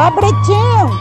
Ó, Britinho,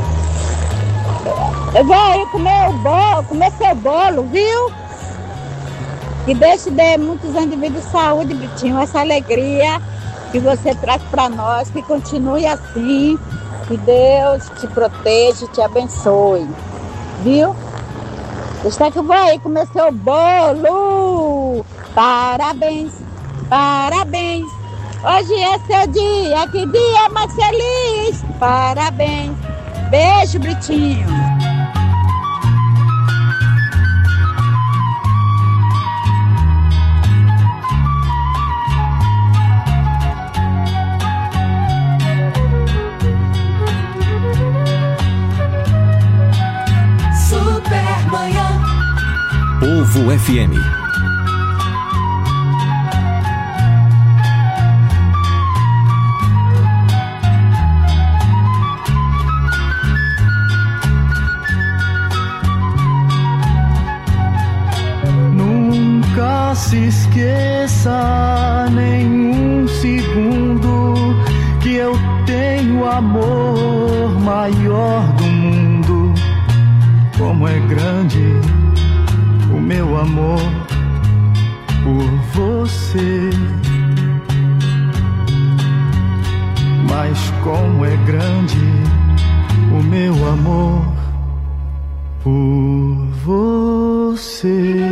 eu vou aí comer seu bolo, viu? Que Deus te dê muitos anos de vida e saúde, Britinho. Essa alegria que você traz para nós, que continue assim. Que Deus te proteja e te abençoe, viu? Deixa que eu vou aí comer seu bolo. Parabéns, parabéns. Hoje é seu dia, que dia mais feliz. Parabéns. Beijo, Britinho. Supermanhã. Povo FM. Nunca se esqueça nenhum segundo que eu tenho o amor maior do mundo. Como é grande o meu amor por você, mas como é grande o meu amor por você.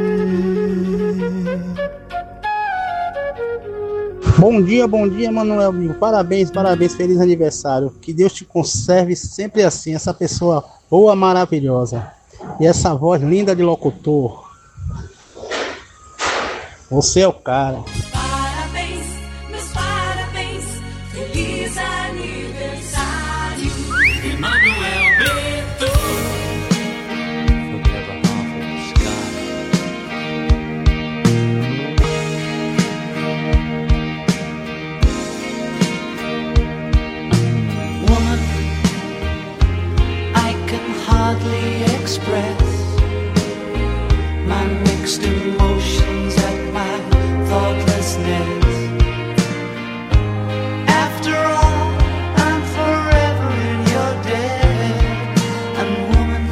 Bom dia, Manuel. Parabéns, feliz aniversário. Que Deus te conserve sempre assim, essa pessoa boa, maravilhosa. E essa voz linda de locutor. Você é o cara. Parabéns, meus parabéns. Feliz aniversário, Emanuel Brito. Woman, I can hardly express my mixed emotions at my thoughtlessness. After all, I'm forever in your debt. And woman,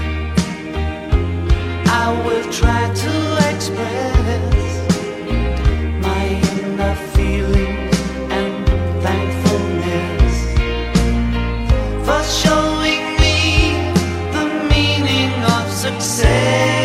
I will try to express my inner feelings and thankfulness for showing me the meaning of success.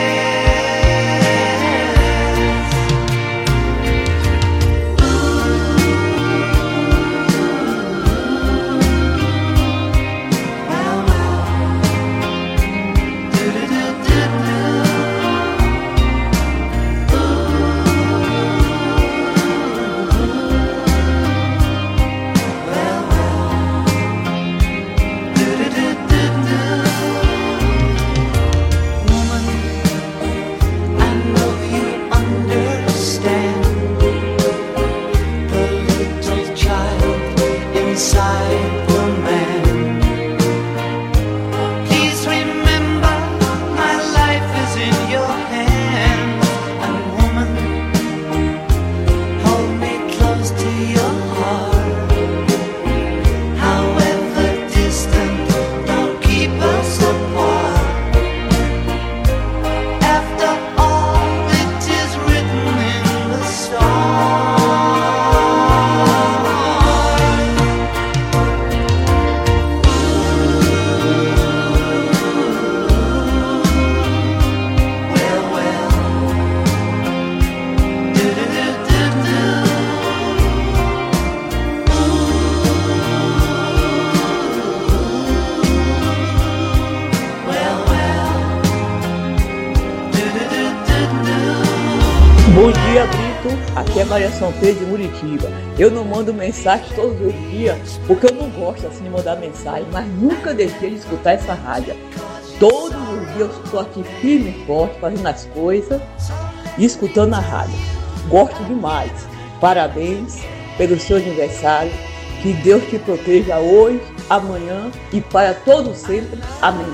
Bom dia, Brito. Aqui é Maria São Pedro de Muritiba. Eu não mando mensagem todos os dias, porque eu não gosto assim de mandar mensagem, mas nunca deixei de escutar essa rádio. Todos os dias eu estou aqui firme e forte, fazendo as coisas e escutando a rádio. Gosto demais. Parabéns pelo seu aniversário. Que Deus te proteja hoje, amanhã e para todo sempre. Amém.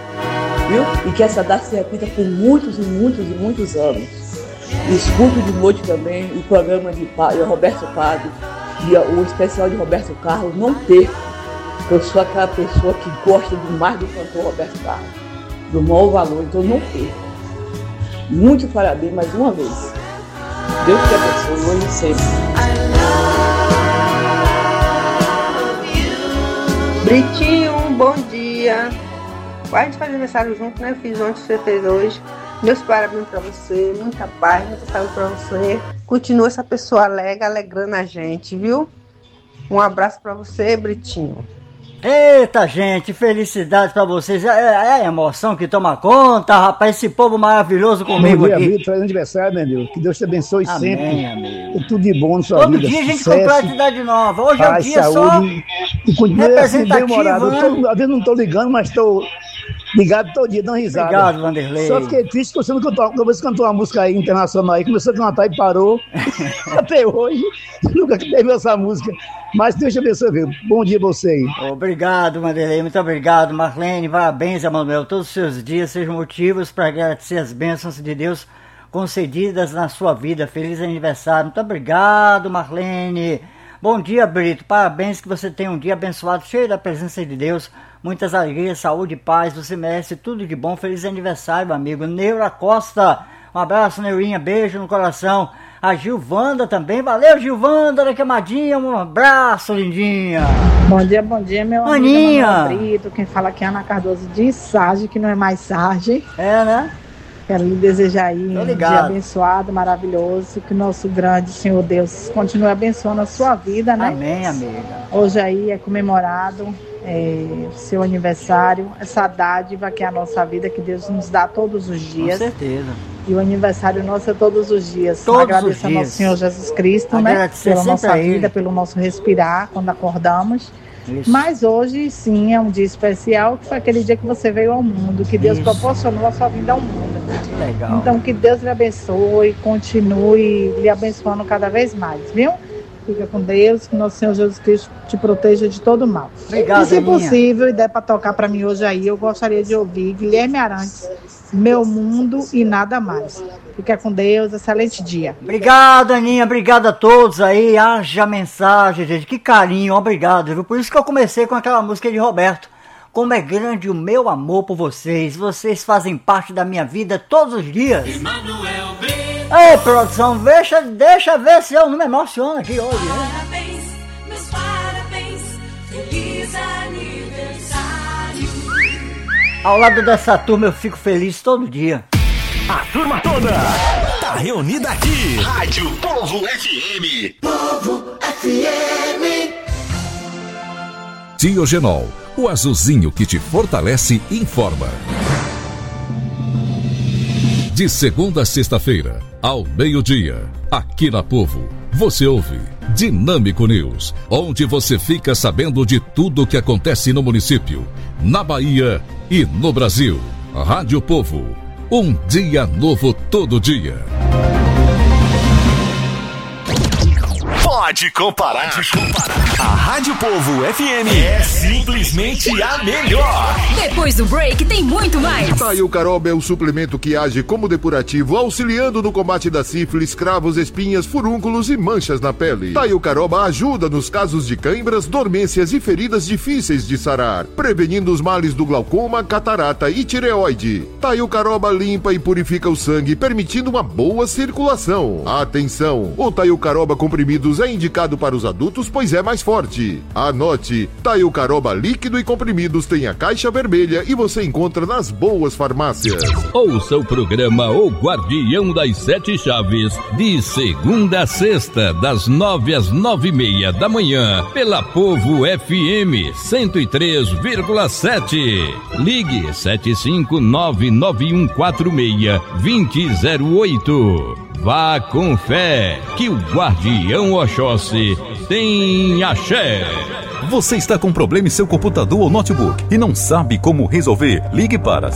Viu? E que essa data se repita por muitos e muitos e muitos anos. Escuto de noite também o programa de Roberto Padre, o especial de Roberto Carlos, não perco. Eu sou aquela pessoa que gosta demais do cantor Roberto Carlos, do maior valor, então não perco. Muito parabéns mais uma vez. Deus te abençoe hoje e sempre. Britinho, bom dia. A gente faz aniversário junto, né? Eu fiz ontem, você fez hoje. Meus parabéns pra você, muita paz, muita saúde pra você. Continua essa pessoa alegre, alegrando a gente, viu? Um abraço pra você, Britinho. Eita, gente, felicidade pra vocês. É a emoção que toma conta, rapaz, esse povo maravilhoso comigo aqui. Brito, faz aniversário, né, meu? Que Deus te abençoe Amém, sempre. amigo. Tudo de bom na sua vida. Todo dia a gente sucesso, completa a idade nova. Hoje é um paz, dia saúde, só e continue assim, representativo, bem-humorado. né? Às vezes não tô ligando, mas tô ligado todo dia, dando risada. Obrigado, Vanderlei. Só fiquei triste que você não cantou, você cantou uma música aí internacional aí, começou a cantar e parou. Até hoje, nunca teve essa música. Mas Deus te abençoe, viu? Bom dia pra você aí. Obrigado, Vanderlei, muito obrigado, Marlene, parabéns, Emanuel. Todos os seus dias sejam motivos para agradecer as bênçãos de Deus concedidas na sua vida. Feliz aniversário. Muito obrigado, Marlene. Bom dia, Brito. Parabéns, que você tenha um dia abençoado, cheio da presença de Deus. Muitas alegrias, saúde e paz. Você merece tudo de bom. Feliz aniversário, amigo. Neura Costa. Um abraço, Neurinha. Beijo no coração. A Gilvanda também. Valeu, Gilvanda, da Queimadinha. Um abraço, lindinha. Bom dia, meu Aninha. amigo Manuel Brito. Quem fala aqui é Ana Cardoso de Sarge, que não é mais Sarge. É, né? Quero lhe desejar aí Tô um ligado. dia abençoado, maravilhoso. Que o nosso grande Senhor Deus continue abençoando a sua vida, né? Amém, amiga. Hoje aí é comemorado seu aniversário, essa dádiva que é a nossa vida, que Deus nos dá todos os Com dias. certeza. E o aniversário nosso é todos os dias. Todos Agradecer os ao dias. nosso Senhor Jesus Cristo, Agradecer né? Pela sempre nossa a Ele. vida, pelo nosso respirar quando acordamos. Isso. Mas hoje sim é um dia especial, que foi aquele dia que você veio ao mundo, que Deus Isso. proporcionou a sua vinda ao mundo. Legal. Então que Deus lhe abençoe, continue lhe abençoando cada vez mais, viu? Fica com Deus, que nosso Senhor Jesus Cristo te proteja de todo mal. Obrigado, E se Aninha. possível, e der para tocar para mim hoje aí, eu gostaria de ouvir Guilherme Arantes, Meu Mundo e Nada Mais. Fica com Deus, excelente dia. Obrigado, Aninha, obrigado a todos aí, haja mensagem, gente, que carinho, obrigado, viu? Por isso que eu comecei com aquela música de Roberto. Como é grande o meu amor por vocês, vocês fazem parte da minha vida todos os dias. Emanuel Brito. Ei, produção, deixa ver se eu não me emociono aqui hoje, né? Parabéns, meus parabéns, feliz aniversário. Ao lado dessa turma eu fico feliz todo dia. A turma toda tá reunida aqui. Rádio Povo FM. Diogenol, o azulzinho que te fortalece, informa. De segunda a sexta-feira, ao meio-dia, aqui na Povo, você ouve Dinâmico News, onde você fica sabendo de tudo o que acontece no município, na Bahia e no Brasil. Rádio Povo, um dia novo todo dia. Pode comparar. A Rádio Povo FM é simplesmente a melhor. Depois do break tem muito mais. Taiucaroba é o suplemento que age como depurativo, auxiliando no combate da sífilis, cravos, espinhas, furúnculos e manchas na pele. Taiucaroba ajuda nos casos de cãibras, dormências e feridas difíceis de sarar, prevenindo os males do glaucoma, catarata e tireoide. Taiucaroba limpa e purifica o sangue, permitindo uma boa circulação. Atenção! O Taiucaroba comprimidos é indicado para os adultos, pois é mais forte. Anote, Taiucaroba líquido e comprimidos tem a caixa vermelha e você encontra nas boas farmácias. Ouça o programa O Guardião das Sete Chaves, de segunda a sexta, das 9 às 9h30 da manhã, pela Povo FM 103,7. Ligue 75991462008. Vá com fé, que o Guardião Oxóssi tem axé. Você está com problema em seu computador ou notebook e não sabe como resolver? Ligue para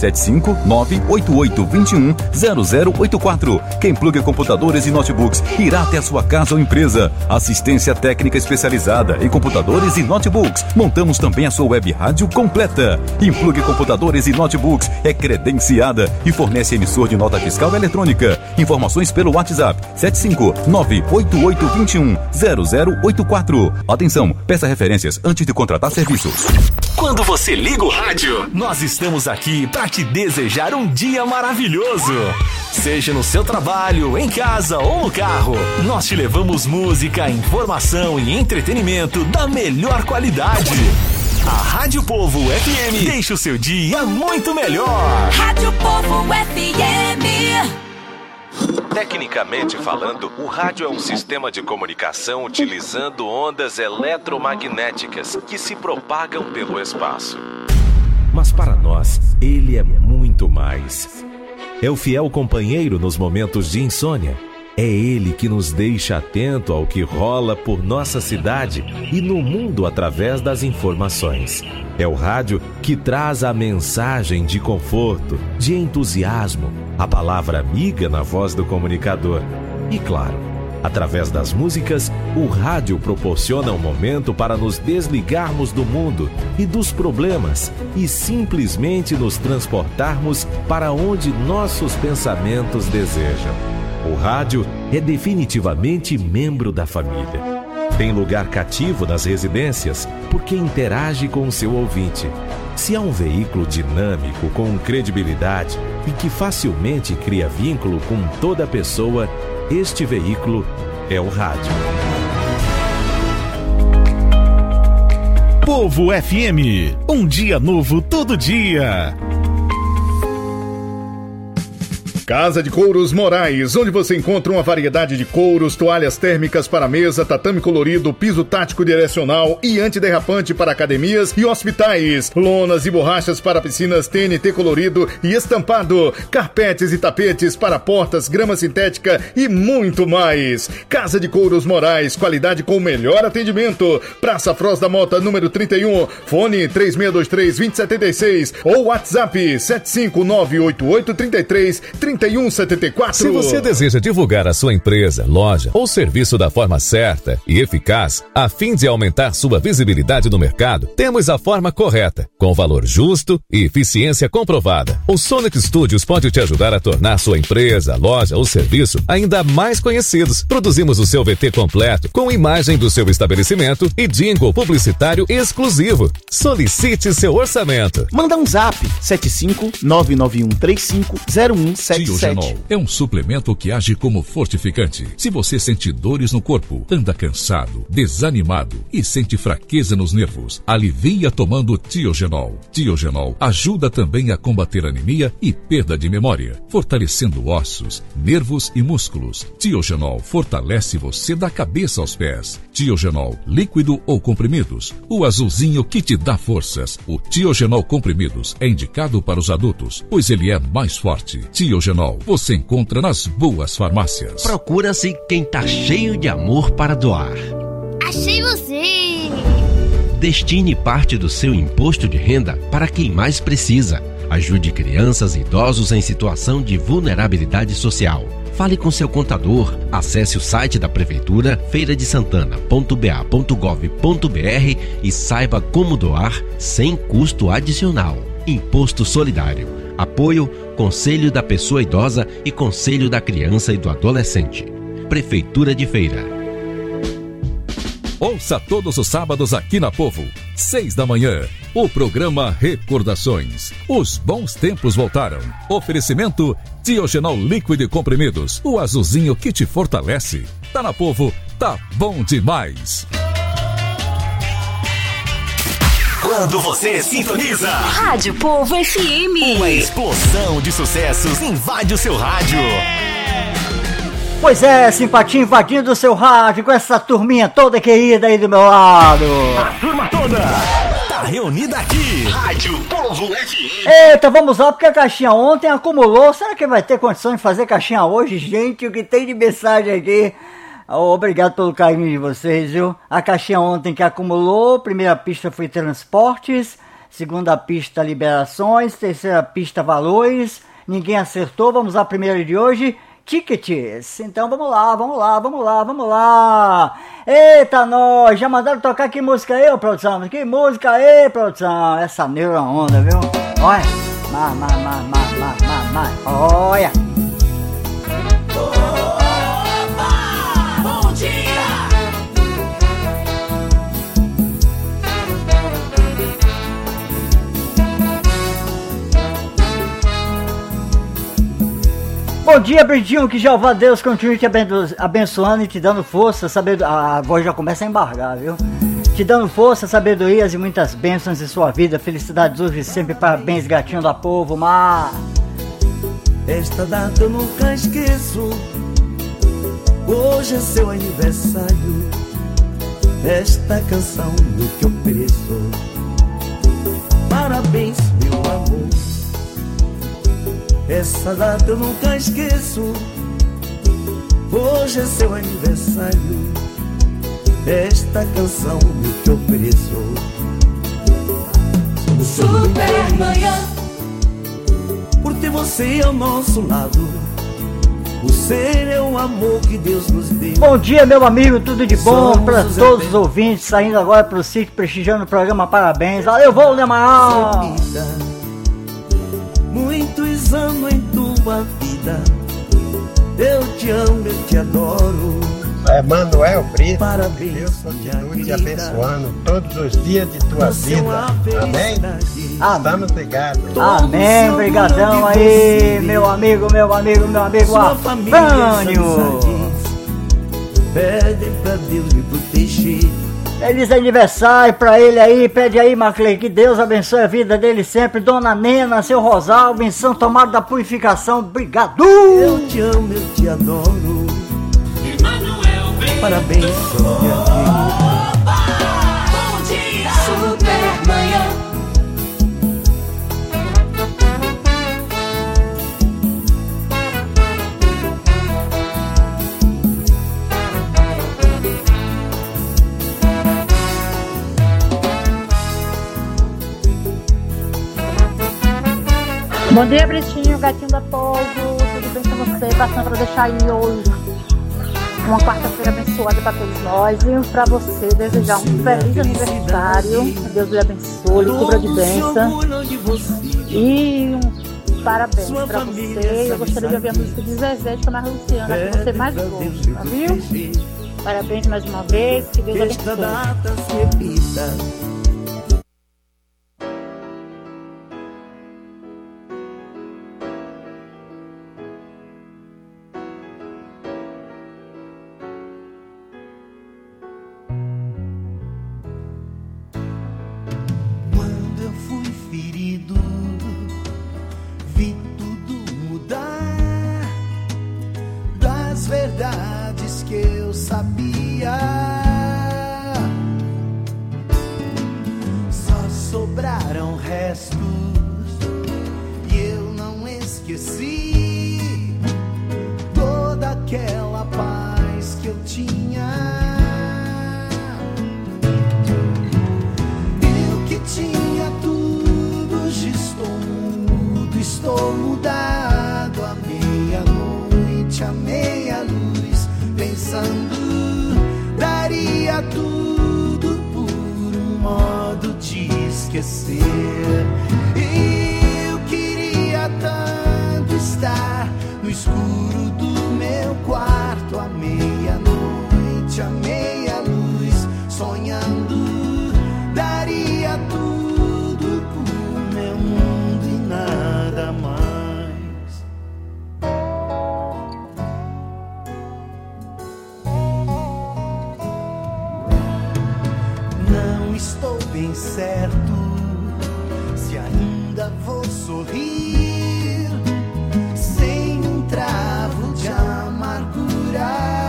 75988210084. Quem pluga computadores e notebooks irá até a sua casa ou empresa. Assistência técnica especializada em computadores e notebooks. Montamos também a sua web rádio completa. Implugue computadores e notebooks é credenciada e fornece emissor de nota fiscal eletrônica. Informações pelo WhatsApp 75988210084. Atenção, peça referências consultorias antes de contratar serviços. Quando você liga o rádio, nós estamos aqui para te desejar um dia maravilhoso. Seja no seu trabalho, em casa ou no carro, nós te levamos música, informação e entretenimento da melhor qualidade. A Rádio Povo FM deixa o seu dia muito melhor. Rádio Povo FM. Tecnicamente falando, o rádio é um sistema de comunicação utilizando ondas eletromagnéticas que se propagam pelo espaço. Mas para nós, ele é muito mais. É o fiel companheiro nos momentos de insônia. É ele que nos deixa atento ao que rola por nossa cidade e no mundo através das informações. É o rádio que traz a mensagem de conforto, de entusiasmo, a palavra amiga na voz do comunicador. E claro, através das músicas, o rádio proporciona um momento para nos desligarmos do mundo e dos problemas e simplesmente nos transportarmos para onde nossos pensamentos desejam. O rádio é definitivamente membro da família. Tem lugar cativo nas residências porque interage com o seu ouvinte. Se há um veículo dinâmico, com credibilidade e que facilmente cria vínculo com toda pessoa, este veículo é o rádio. Povo FM, um dia novo todo dia. Casa de Couros Moraes, onde você encontra uma variedade de couros, toalhas térmicas para mesa, tatame colorido, piso tático direcional e antiderrapante para academias e hospitais, lonas e borrachas para piscinas TNT colorido e estampado, carpetes e tapetes para portas, grama sintética e muito mais. Casa de Couros Moraes, qualidade com o melhor atendimento. Praça Froz da Mota, número 31, fone 3623-2076 ou WhatsApp 75988333174. Se você deseja divulgar a sua empresa, loja ou serviço da forma certa e eficaz, a fim de aumentar sua visibilidade no mercado, temos a forma correta, com valor justo e eficiência comprovada. O Sonic Studios pode te ajudar a tornar sua empresa, loja ou serviço ainda mais conhecidos. Produzimos o seu VT completo, com imagem do seu estabelecimento e jingle publicitário exclusivo. Solicite seu orçamento. Manda um zap, 75991350177. Tiogenol é um suplemento que age como fortificante. Se você sente dores no corpo, anda cansado, desanimado e sente fraqueza nos nervos, alivia tomando Tiogenol. Tiogenol ajuda também a combater anemia e perda de memória, fortalecendo ossos, nervos e músculos. Tiogenol fortalece você da cabeça aos pés. Tiogenol, líquido ou comprimidos, o azulzinho que te dá forças. O Tiogenol comprimidos é indicado para os adultos, pois ele é mais forte. Tiogenol você encontra nas boas farmácias. Procura-se quem tá cheio de amor para doar. Achei você! Destine parte do seu imposto de renda para quem mais precisa. Ajude crianças e idosos em situação de vulnerabilidade social. Fale com seu contador, acesse o site da Prefeitura, feiradesantana.ba.gov.br e saiba como doar sem custo adicional. Imposto Solidário. Apoio Conselho da Pessoa Idosa e Conselho da Criança e do Adolescente. Prefeitura de Feira. Ouça todos os sábados aqui na Povo, 6 da manhã, o programa Recordações. Os bons tempos voltaram. Oferecimento Tiogenol líquido e comprimidos, o azulzinho que te fortalece. Tá na Povo, tá bom demais. Quando você sintoniza Rádio Povo FM, uma explosão de sucessos invade o seu rádio. Pois é, simpatia invadindo o seu rádio com essa turminha toda querida aí do meu lado. A turma toda tá reunida aqui. Rádio Povo FM. Eita, vamos lá, porque a caixinha ontem acumulou. Será que vai ter condição de fazer caixinha hoje? Gente, o que tem de mensagem aqui? Obrigado pelo carinho de vocês, viu? A caixinha ontem que acumulou, primeira pista foi transportes, segunda pista liberações, terceira pista valores, ninguém acertou, vamos à primeira de hoje, tickets. Então vamos lá. Eita, nós, já mandaram tocar que música aí, produção? Que música aí, produção? Essa neura onda, viu? Olha, olha. Bom dia, Britinho, que Jeová Deus continue te abençoando e te dando força, sabedoria. A voz já começa a embargar, viu? Te dando força, sabedorias e muitas bênçãos em sua vida. Felicidades hoje e sempre. Parabéns, gatinho da povo, mar. Esta data eu nunca esqueço. Hoje é seu aniversário. Esta canção eu te ofereço. Parabéns, meu amor. Essa data eu nunca esqueço. Hoje é seu aniversário. Esta canção eu te ofereço. Supermanhã. Por ter você ao nosso lado. O ser é o amor que Deus nos deu. Bom dia, meu amigo, tudo de bom para todos os ouvintes. Saindo agora pro sítio, prestigiando o programa. Parabéns. Valeu, vou, Nemarão. Muitos anos em tua vida. Eu te amo, eu te adoro. Manuel Brito, parabéns, Deus continue te abençoando todos os dias de tua vida. Amém? Estamos ligados. Amém, brigadão aí, meu amigo Afrânio. Pedem pra Deus me proteger. Feliz aniversário pra ele aí, pede aí, Maclei, que Deus abençoe a vida dele sempre. Dona Nena, seu Rosalvo, em Santo Amaro da Purificação, obrigado. Eu te amo, eu te adoro. Parabéns, Sônia. Bom dia, Supermanhã. Bom dia, Britinho, gatinho da povo. Tudo bem com você? Passando para deixar aí hoje uma quarta-feira abençoada para todos nós. E para você desejar um feliz aniversário. Deus lhe abençoe, lhe cubra de bênção. E parabéns para você. Eu gostaria de ouvir a música de Zezé de Camargo Luciana, que você mais gosta, tá, viu? Parabéns mais uma vez, que Deus abençoe. Verdades que eu sabia, só sobraram restos e eu não esqueci toda aquela paz que eu tinha. Eu que tinha tudo, hoje estou mudo, estou mudado. À meia-noite, à meia-luz, pensando, daria tudo por um modo de esquecer. E eu queria tanto estar no escuro do meu quarto, à meia-noite, à meia-luz, sonhando, daria tudo por meu mundo e nada mais. Estou bem certo se ainda vou sorrir sem um travo de amargura.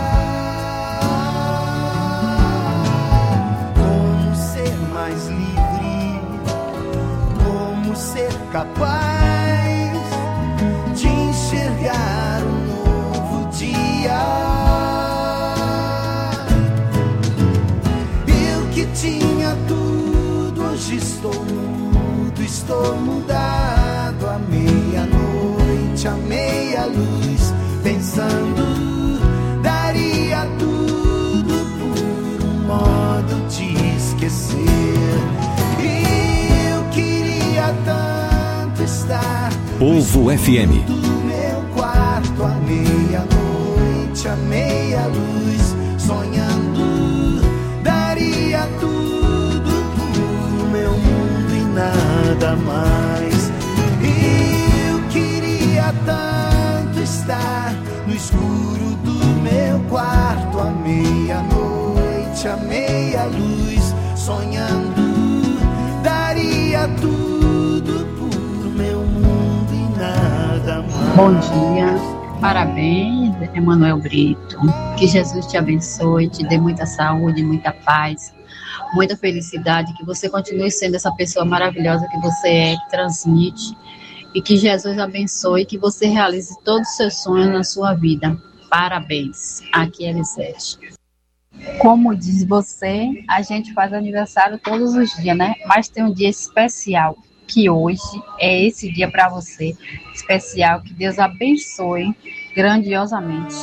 Como ser mais livre, como ser capaz de enxergar um novo dia. Tinha tudo, hoje estou mudo, estou mudado. À meia-noite, à meia-luz, pensando, daria tudo por um modo de esquecer. E eu queria tanto estar Povo FM. no meu quarto, à meia-noite, à meia-luz, sonhando, daria tudo por meu mundo e nada mais. E eu queria tanto estar estar no escuro do meu quarto à meia-noite, à meia luz, sonhando, daria tudo por meu mundo e nada mais. Bom dia, parabéns, Emanuel Brito. Que Jesus te abençoe, te dê muita saúde, muita paz, muita felicidade, que você continue sendo essa pessoa maravilhosa que você é, que transmite, e que Jesus abençoe, que você realize todos os seus sonhos na sua vida. Parabéns. Aqui é Elisete. Como diz você, a gente faz aniversário todos os dias, né? Mas tem um dia especial, que hoje é esse dia para você. Especial, que Deus abençoe grandiosamente.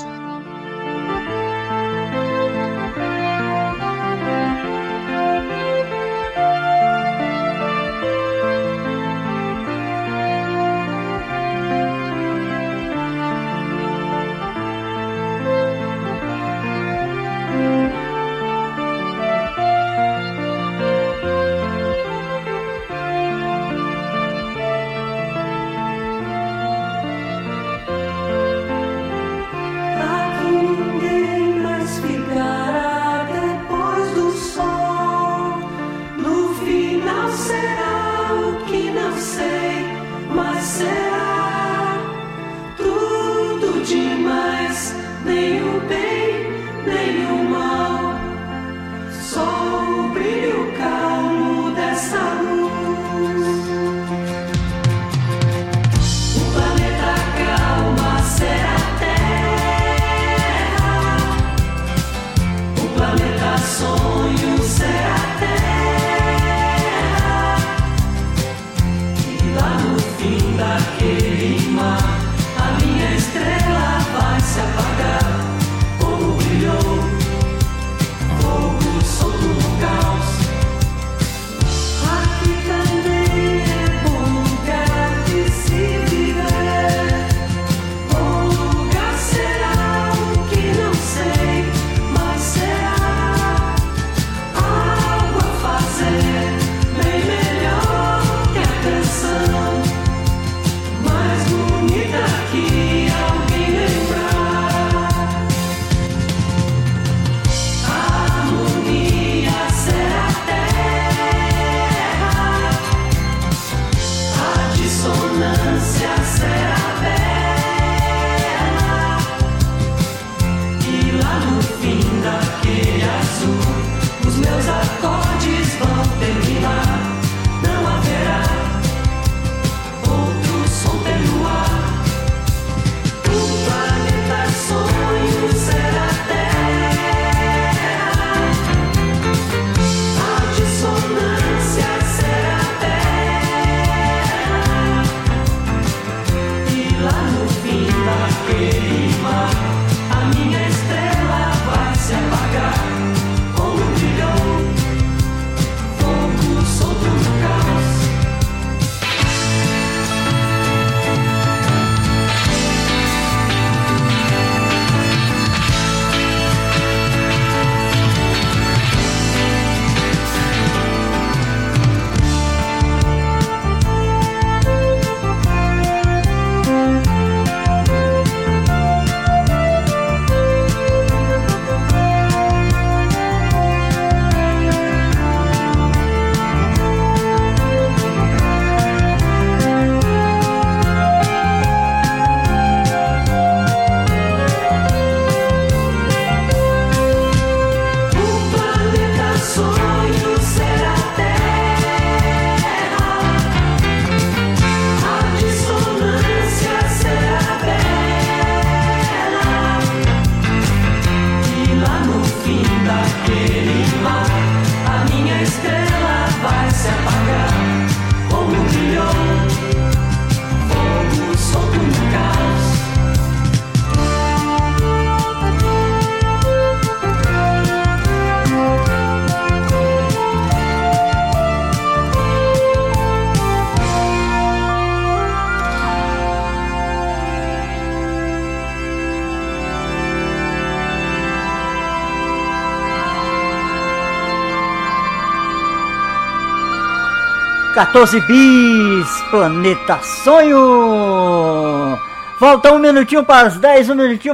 Quatorze bis, Planeta Sonho. Falta um minutinho para as 10,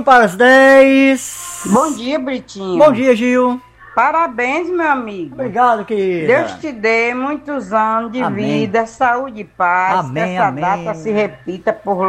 Bom dia, Britinho. Bom dia, Gil. Parabéns, meu amigo. Obrigado, querida. Deus te dê muitos anos de vida, saúde e paz. Amém, que essa amém. data se repita por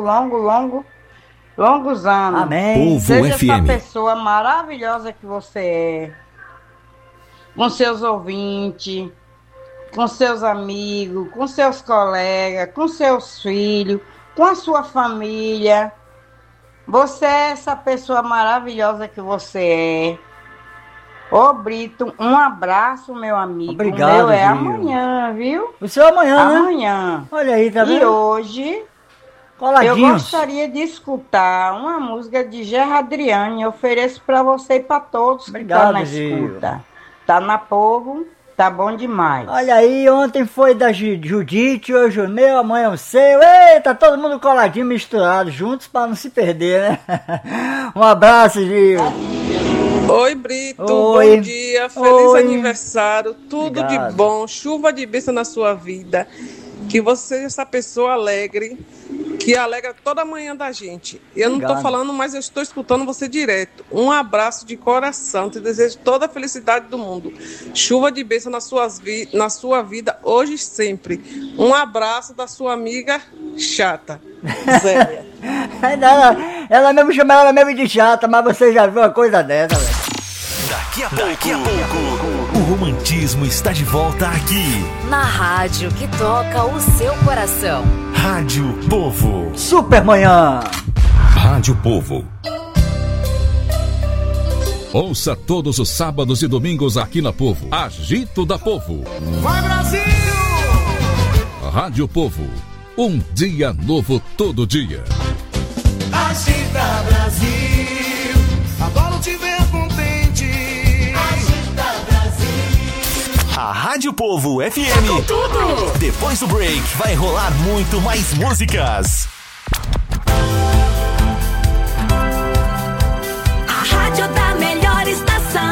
longos anos. Amém. Povo Seja FM. essa pessoa maravilhosa que você é. Com seus ouvintes, com seus amigos, com seus colegas, com seus filhos, com a sua família. Você é essa pessoa maravilhosa que você é. Ô, Brito, um abraço, meu amigo. Obrigado, o meu é Gil. amanhã, viu? O seu é amanhã, né? Amanhã. Olha aí, tá vendo? E hoje, Coladinhos. eu gostaria de escutar uma música de Gerra Adriane. Eu ofereço pra você e pra todos Obrigado, que estão na Gil. escuta. Tá na Povo, tá bom demais. Olha aí, ontem foi da Judite, hoje o meu, amanhã o seu. Eita, todo mundo coladinho, misturado, juntos pra não se perder, né? Um abraço, Gil. Oi, Brito. Oi. Bom dia. Feliz Oi. aniversário. Tudo Obrigado. de bom. Chuva de bênção na sua vida. Que você seja essa pessoa alegre, que alegra toda manhã da gente. Eu não estou Obrigado. falando, mas eu estou escutando você direto. Um abraço de coração. Te desejo toda a felicidade do mundo. Chuva de bênção na sua vida, hoje e sempre. Um abraço da sua amiga chata, Zélia. ela mesmo chama ela mesmo de chata, mas você já viu uma coisa dessa, velho? Daqui a pouco, o romantismo está de volta aqui. Na rádio que toca o seu coração. Rádio Povo. Supermanhã. Rádio Povo. Ouça todos os sábados e domingos aqui na Povo. Agito da Povo. Vai, Brasil! Rádio Povo. Um dia novo todo dia. Agita, Brasil! Adoro te ver contente. Agita, Brasil! A Rádio Povo FM. Tudo! Depois do break, vai rolar muito mais músicas. A rádio da melhor estação.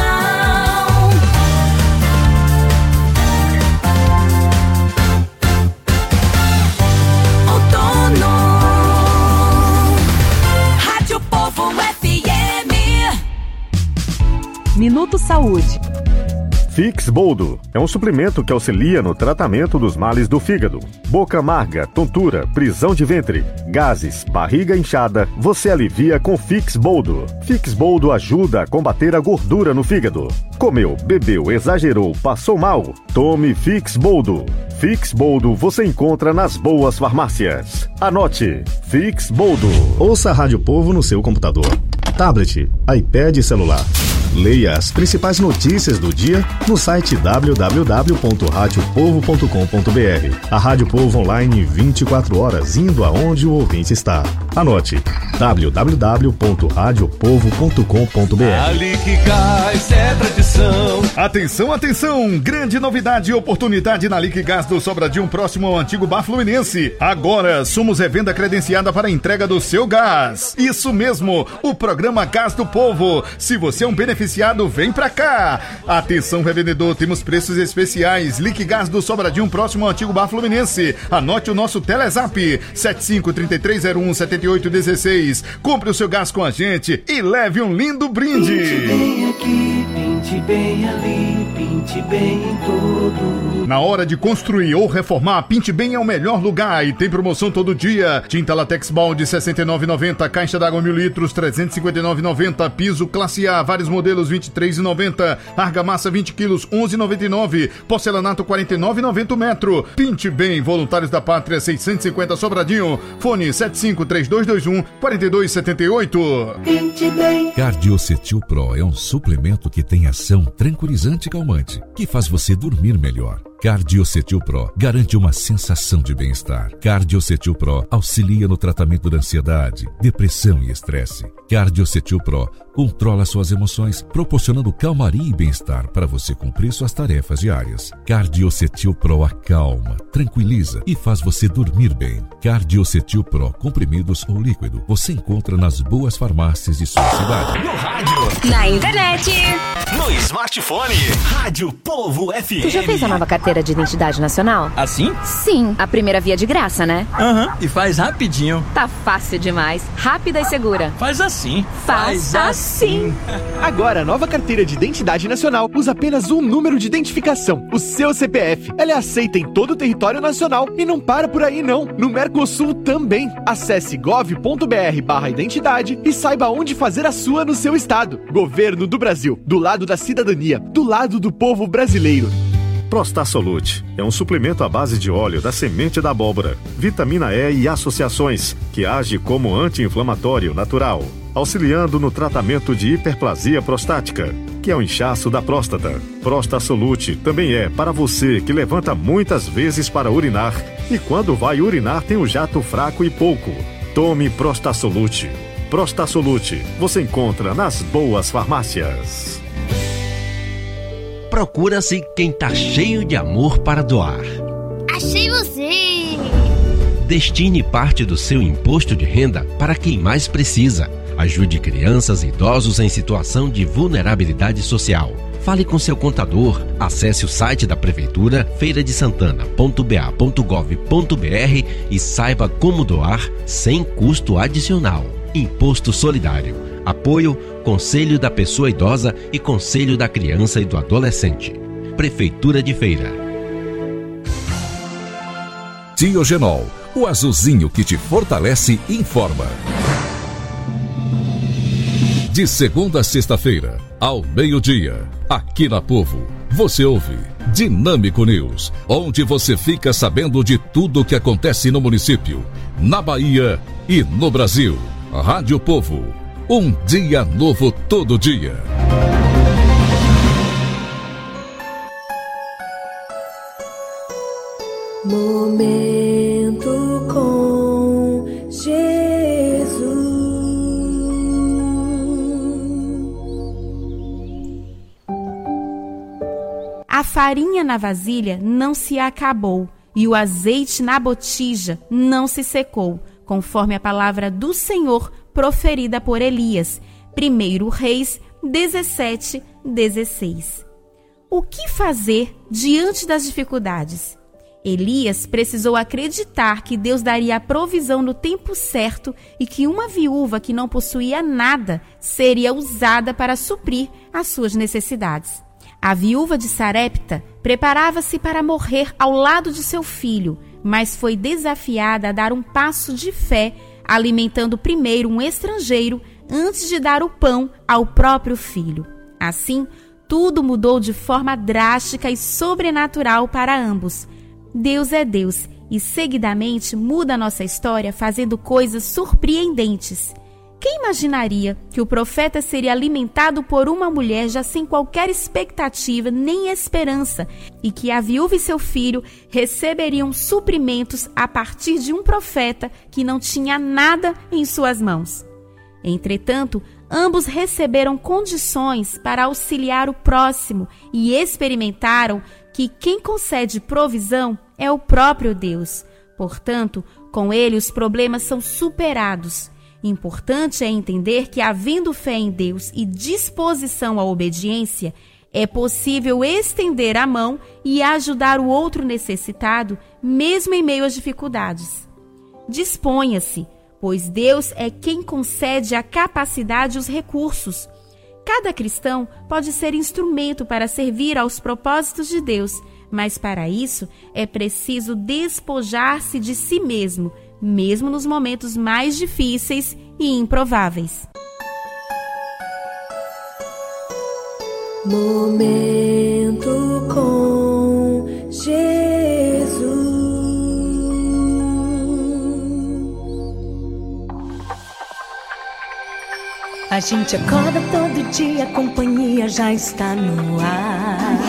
Outono. Rádio Povo FM. Minuto Saúde. Fix Boldo é um suplemento que auxilia no tratamento dos males do fígado. Boca amarga, tontura, prisão de ventre, gases, barriga inchada, você alivia com Fix Boldo. Fix Boldo ajuda a combater a gordura no fígado. Comeu, bebeu, exagerou, passou mal? Tome Fix Boldo. Fix Boldo você encontra nas boas farmácias. Anote, Fix Boldo. Ouça a Rádio Povo no seu computador, tablet, iPad e celular. Leia as principais notícias do dia no site www.radiopovo.com.br. A Rádio Povo online 24 horas, indo aonde o ouvinte está. Anote, www.radiopovo.com.br. Ali que Gás é tradição. Atenção, atenção! Grande novidade e oportunidade na Liquigás do Sobradinho, próximo ao antigo Bar Fluminense. Agora somos revenda credenciada para a entrega do seu gás. Isso mesmo, o programa Gás do Povo. Se você é um beneficiário, vem pra cá. Atenção, revendedor, temos preços especiais. Liquigás do Sobradinho, próximo ao antigo Bar Fluminense. Anote o nosso Telezap 7533017816. Compre o seu gás com a gente e leve um lindo brinde. Pinte bem aqui, pinte bem ali, pinte bem em todo. Na hora de construir ou reformar, Pinte Bem é o melhor lugar e tem promoção todo dia. Tinta Latex Balde R$ 69,90, caixa d'água 1000 litros R$ 359,90, piso classe A, vários modelos R$ 23,90, argamassa 20 quilos R$ 11,99, porcelanato R$ 49,90 metro. Pinte Bem, Voluntários da Pátria 650 Sobradinho, fone 753221-4278. Pinte bem. Cardiocetil Pro é um suplemento que tem ação tranquilizante e calmante, que faz você dormir melhor. Cardiocetil Pro garante uma sensação de bem-estar. Cardiocetil Pro auxilia no tratamento da ansiedade, depressão e estresse. Cardiocetil Pro controla suas emoções, proporcionando calmaria e bem-estar para você cumprir suas tarefas diárias. Cardiocetil Pro acalma, tranquiliza e faz você dormir bem. Cardiocetil Pro, comprimidos ou líquido, você encontra nas boas farmácias de sua cidade. No rádio, Na internet, no smartphone, Rádio Povo FM. tu já fez a nova carteira carteira de identidade nacional? Assim? Sim, a primeira via de graça, né? E faz rapidinho. Tá fácil demais, rápida e segura. Faz assim. Faz assim. Agora, a nova carteira de identidade nacional usa apenas um número de identificação, o seu CPF. Ela é aceita em todo o território nacional e não para por aí não. No Mercosul também. Acesse gov.br/identidade e saiba onde fazer a sua no seu estado. Governo do Brasil, do lado da cidadania, do lado do povo brasileiro. Prostasolute é um suplemento à base de óleo da semente da abóbora, vitamina E e associações, que age como anti-inflamatório natural, auxiliando no tratamento de hiperplasia prostática, que é o inchaço da próstata. Prostasolute também é para você que levanta muitas vezes para urinar e quando vai urinar tem o jato fraco e pouco. Tome Prostasolute. Prostasolute você encontra nas boas farmácias. Procura-se quem tá cheio de amor para doar. Achei você! Destine parte do seu imposto de renda para quem mais precisa. Ajude crianças e idosos em situação de vulnerabilidade social. Fale com seu contador, acesse o site da Prefeitura, feiradesantana.ba.gov.br e saiba como doar sem custo adicional. Imposto Solidário. Apoio, Conselho da Pessoa Idosa e Conselho da Criança e do Adolescente. Prefeitura de Feira. Tiogenol, o azulzinho que te fortalece, informa. De segunda a sexta-feira, ao meio-dia, aqui na Povo, você ouve Dinâmico News, onde você fica sabendo de tudo o que acontece no município, na Bahia e no Brasil. Rádio Povo, um dia novo todo dia. Momento com Jesus. A farinha na vasilha não se acabou e o azeite na botija não se secou, conforme a palavra do Senhor proferida por Elias. 1 Reis 17:16. O que fazer diante das dificuldades? Elias precisou acreditar que Deus daria a provisão no tempo certo e que uma viúva que não possuía nada seria usada para suprir as suas necessidades. A viúva de Sarepta preparava-se para morrer ao lado de seu filho, mas foi desafiada a dar um passo de fé, alimentando primeiro um estrangeiro antes de dar o pão ao próprio filho. Assim, tudo mudou de forma drástica e sobrenatural para ambos. Deus é Deus e seguidamente muda a nossa história fazendo coisas surpreendentes. Quem imaginaria que o profeta seria alimentado por uma mulher já sem qualquer expectativa nem esperança e que a viúva e seu filho receberiam suprimentos a partir de um profeta que não tinha nada em suas mãos? Entretanto, ambos receberam condições para auxiliar o próximo e experimentaram que quem concede provisão é o próprio Deus. Portanto, com ele os problemas são superados. Importante é entender que, havendo fé em Deus e disposição à obediência, é possível estender a mão e ajudar o outro necessitado, mesmo em meio às dificuldades. Disponha-se, pois Deus é quem concede a capacidade e os recursos. Cada cristão pode ser instrumento para servir aos propósitos de Deus, mas para isso é preciso despojar-se de si mesmo, mesmo nos momentos mais difíceis e improváveis. Momento com Jesus. A gente acorda todo dia, a companhia já está no ar.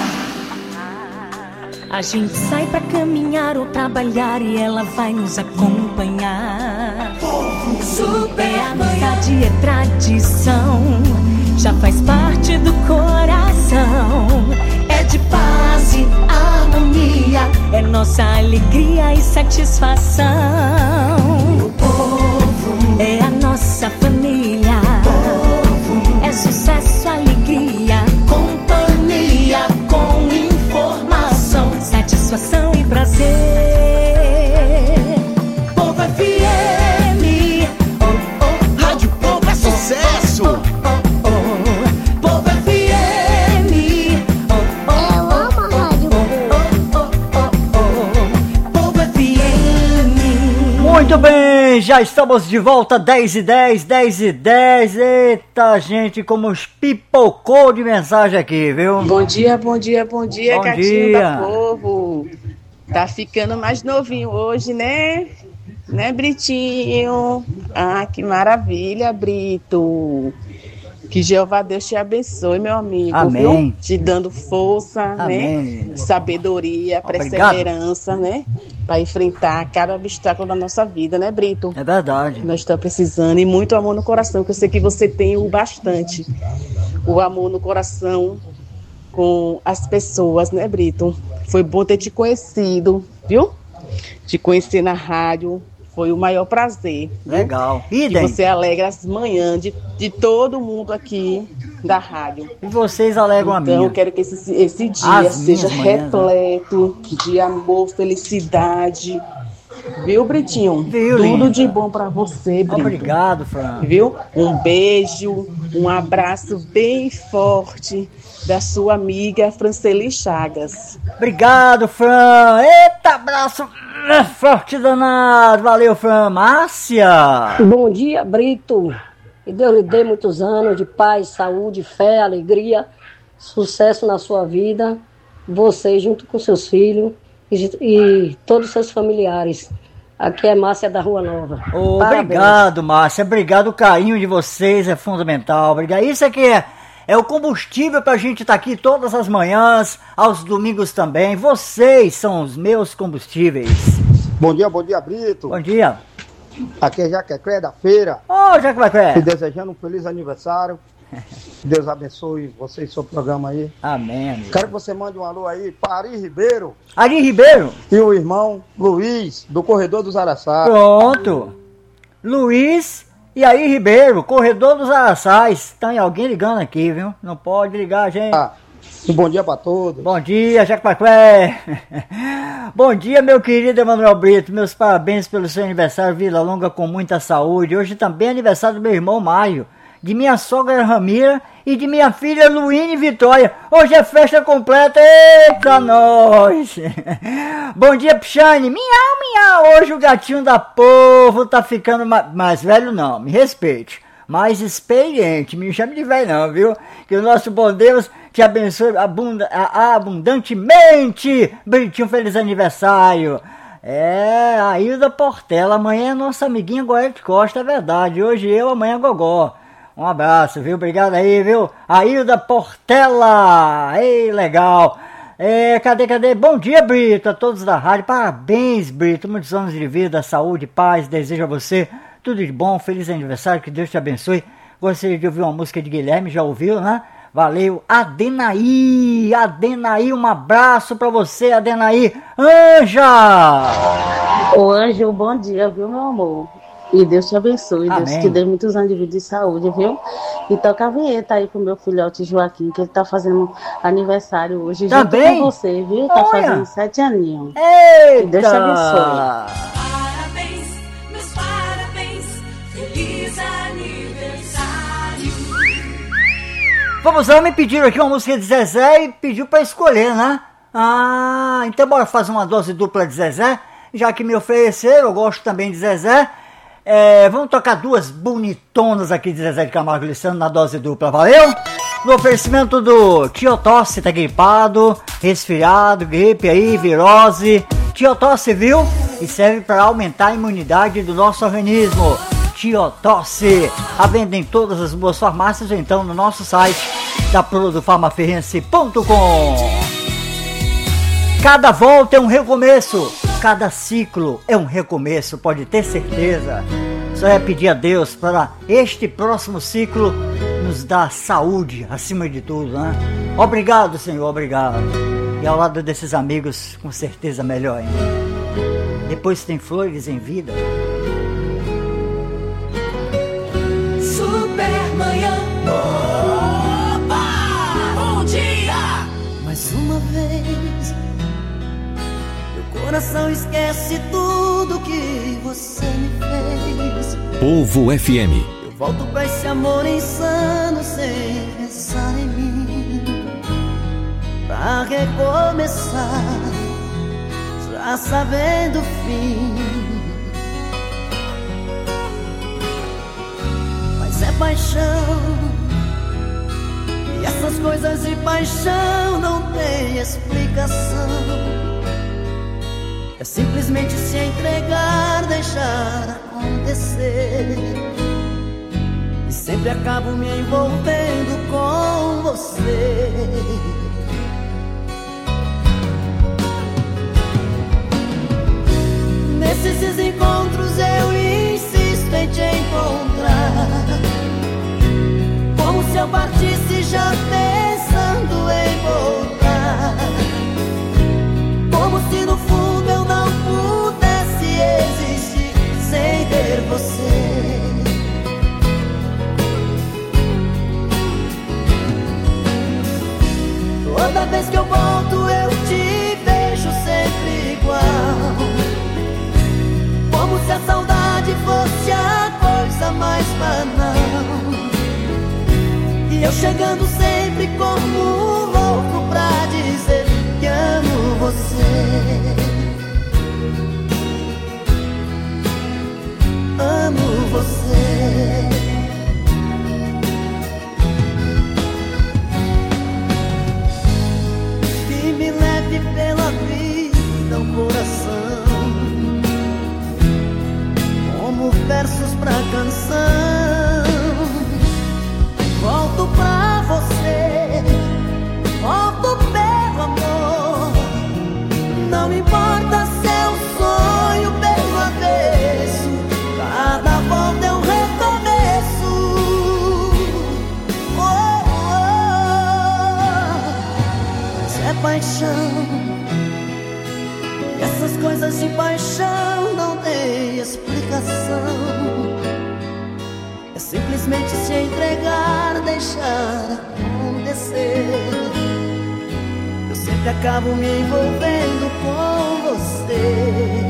A gente sai pra caminhar ou trabalhar e ela vai nos acompanhar. Amizade é tradição, já faz parte do coração. É de paz e harmonia, é nossa alegria e satisfação. O povo é a nossa família, é sucesso, alegria, companhia com informação, satisfação. bem, já estamos de volta, 10h10, 10h10. Eita, gente, como os pipocou de mensagem aqui, viu? Bom dia, gatinho dia. da povo. Tá ficando mais novinho hoje, né? Né, Britinho? Ah, que maravilha, Brito. Que Jeová Deus te abençoe, meu amigo. Amém. Viu? Te dando força, Amém. né? Sabedoria, Obrigado. Perseverança, né? Para enfrentar cada obstáculo da nossa vida, né, Brito? É verdade. Nós estamos precisando e muito amor no coração, que eu sei que você tem o bastante. O amor no coração com as pessoas, né, Brito? Foi bom ter te conhecido, viu? Te conhecer na rádio. Foi o maior prazer. Legal. E você alegra as manhãs de todo mundo aqui da rádio. E vocês alegram a minha. Então, eu quero que esse dia seja repleto de amor, felicidade. Viu, Britinho? Tudo de bom pra você, Brito. Obrigado, Fran. Viu? Um beijo, um abraço bem forte da sua amiga Franceli Chagas. Obrigado, Fran. Eita, abraço forte danado. Valeu, Fran. Márcia. Bom dia, Brito. Que Deus lhe dê muitos anos de paz, saúde, fé, alegria, sucesso na sua vida. Você junto com seus filhos e todos os seus familiares. Aqui é Márcia da Rua Nova. Obrigado, Márcia. Obrigado, o carinho de vocês é fundamental. Obrigado. Isso aqui é o combustível pra gente estar aqui todas as manhãs, aos domingos também. Vocês são os meus combustíveis. Bom dia, Brito. Bom dia. Aqui é Jaquecré da Feira. Ô, Jaquecré. Te desejando um feliz aniversário. Deus abençoe você e seu programa aí. Amém, amigo. Quero que você mande um alô aí para Ari Ribeiro. Ari Ribeiro? E o irmão Luiz, do Corredor dos Araçás. Pronto. Luiz e Ari Ribeiro, Corredor dos Araçás. Tem alguém ligando aqui, viu? Não pode ligar, gente. Um bom dia para todos. Bom dia, Jaquecré. Bom dia, meu querido Emanuel Brito. Meus parabéns pelo seu aniversário, Vida Longa, com muita saúde. Hoje também é aniversário do meu irmão Maio, de minha sogra Ramira e de minha filha Luíne Vitória. Hoje é festa completa. Eita, nós! Bom dia, Pichane. Miau, miau. Hoje o gatinho da povo tá ficando mais velho, não. Me respeite. Mais experiente. Me chame de velho, não, viu? Que o nosso bom Deus te abençoe abundantemente. Britinho, feliz aniversário. A Hilda Portela. Amanhã é nossa amiguinha Goethe Costa, é verdade. Hoje eu, amanhã Gogó. Um abraço, viu? Obrigado aí, viu? Ailda Portela! Ei, legal! Cadê? Bom dia, Brito, a todos da rádio. Parabéns, Brito. Muitos anos de vida, saúde, paz. Desejo a você tudo de bom. Feliz aniversário, que Deus te abençoe. Gostaria de ouvir uma música de Guilherme, já ouviu, né? Valeu. Adenaí, um abraço pra você, Adenaí. Anja! Ô, Anjo, bom dia, viu, meu amor? E Deus te abençoe, Amém. Deus te dê muitos anos de vida e saúde, viu? E toca a vinheta aí pro meu filhote Joaquim, que ele tá fazendo aniversário hoje. Também? Junto com você, viu? Tá fazendo 7 aninhos. Eita! Que Deus te abençoe. Parabéns, meus parabéns, feliz aniversário. Vamos lá, me pediram aqui uma música de Zezé e pediu pra escolher, né? Então bora fazer uma dose dupla de Zezé, já que me ofereceram, eu gosto também de Zezé. Vamos tocar duas bonitonas aqui de Zezé de Camargo e Luciano na dose dupla, valeu? No oferecimento do Tiotosse, tá gripado, resfriado, gripe aí, virose. Tiotosse, viu? E serve para aumentar a imunidade do nosso organismo. Tiotosse, à venda em todas as boas farmácias ou então no nosso site da produfarmaferrense.com. Cada volta é um recomeço. Cada ciclo é um recomeço, pode ter certeza. Só é pedir a Deus para este próximo ciclo nos dar saúde acima de tudo, né? Obrigado, Senhor, obrigado. E ao lado desses amigos, com certeza melhor ainda. Depois tem flores em vida. Supermanhã. Opa! Bom dia! Mais uma vez coração esquece tudo que você me fez. Povo FM. Eu volto pra esse amor insano sem pensar em mim, pra recomeçar, já sabendo o fim. paixão. E essas coisas de paixão não tem explicação. É simplesmente se entregar, deixar acontecer. E sempre acabo me envolvendo com você. Nesses encontros eu insisto em te encontrar, como se eu partisse já pensando em voltar, como se no fundo eu não pudesse existir sem ter você. Toda vez que eu volto eu te vejo sempre igual, como se a saudade fosse a coisa mais banal. E eu chegando sempre como um louco pra dizer que amo você. Amo você. E me leve pela vida o coração, como versos pra canção. Volto pra você, volto pelo amor. Não importa se é um sonho pelo avesso, cada volta é um recomeço. Oh, oh. Mas é paixão, e essas coisas de paixão não tem explicação. É simplesmente se entregar, deixar acontecer. Eu sempre acabo me envolvendo com você.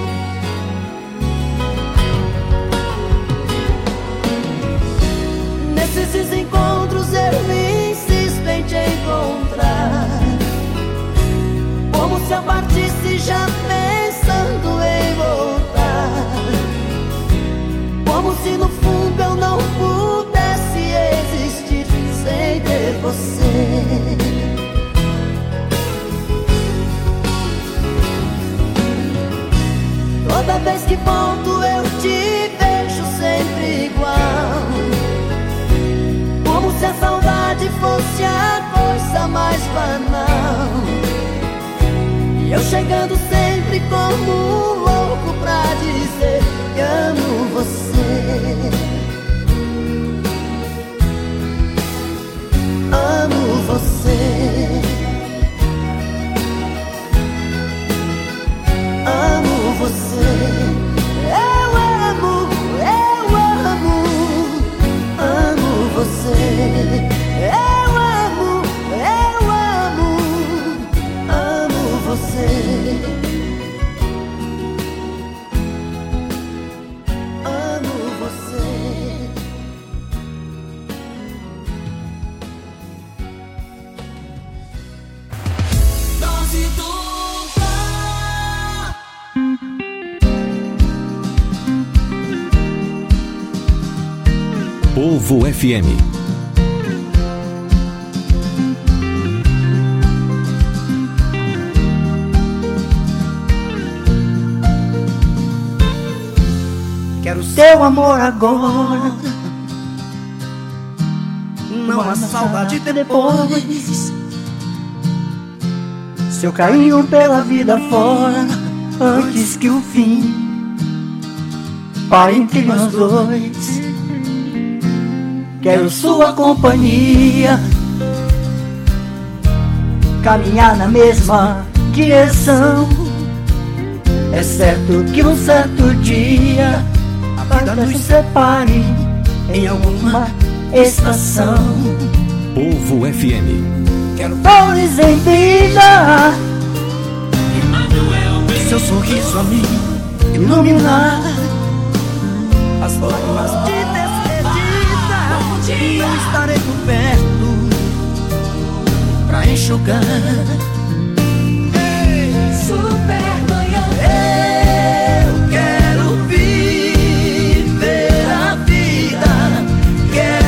Nesses encontros eu insisto em te encontrar, como se eu partisse já pensando em voltar, como se no fundo eu não pudesse existir sem ter você. Toda vez que volto eu te vejo sempre igual, como se a saudade fosse a coisa mais banal. E eu chegando sempre como um louco pra dizer que amo você. Amo você. Amo você. Eu amo você. Eu amo você. Amo você. Dose dupla. Povo FM. Quero seu amor agora, não há saudade depois. Seu carinho pela vida fora, antes que o fim pare entre nós dois. Quero sua companhia, caminhar na mesma direção. É certo que um certo dia a vida nos separe em alguma estação. Povo FM. Quero flores em vida, seu sorriso a mim iluminar as lágrimas de despedida. Não estarei por perto pra enxugar. Supermanhã. Eu quero viver a vida, quero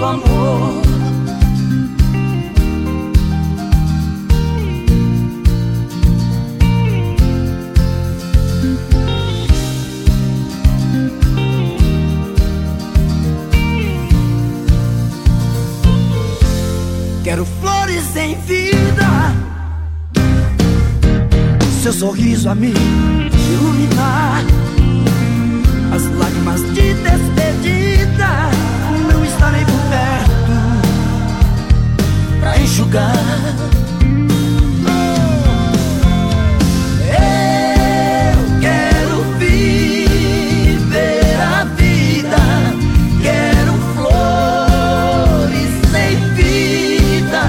nosso amor. Quero flores em vida, seu sorriso a me iluminar. As lágrimas de despedida não estarei por perto pra enxugar. Eu quero viver a vida, quero flores sem vida,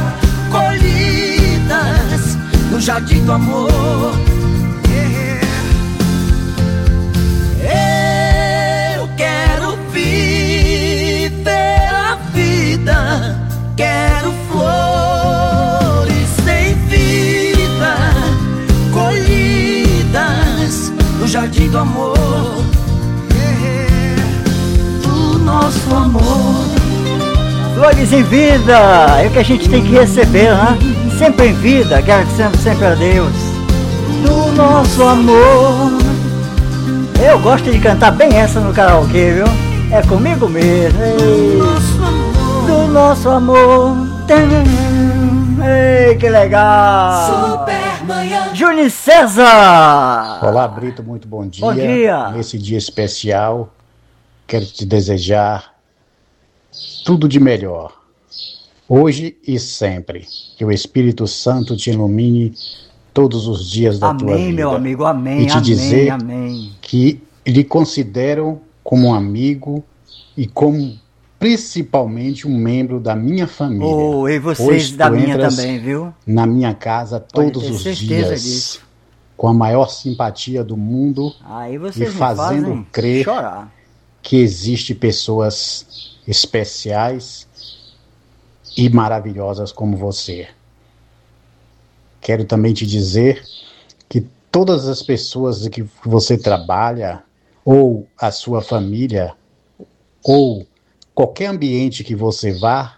colhidas no jardim do amor. Quero flores sem vida, colhidas no jardim do amor, do nosso amor. Flores em vida, é o que a gente tem que receber, né? Sempre em vida, agradecendo sempre a Deus. Do nosso amor. Eu gosto de cantar bem essa no karaokê, viu? É comigo mesmo. Do nosso amor. Ei, que legal. Supermanhã. Júnior César. Olá, Brito, muito bom dia. Bom dia. Nesse dia especial, quero te desejar tudo de melhor, hoje e sempre. Que o Espírito Santo te ilumine todos os dias da tua vida. Amém, meu amigo, amém. E te dizer amém. que lhe considero como um amigo e como principalmente um membro da minha família. Oh, e vocês da minha também, viu? Na minha casa todos os dias, disso. Com a maior simpatia do mundo. Aí vocês e fazendo crer chorar. Que existe pessoas especiais e maravilhosas como você. Quero também te dizer que todas as pessoas que você trabalha, ou a sua família, ou qualquer ambiente que você vá,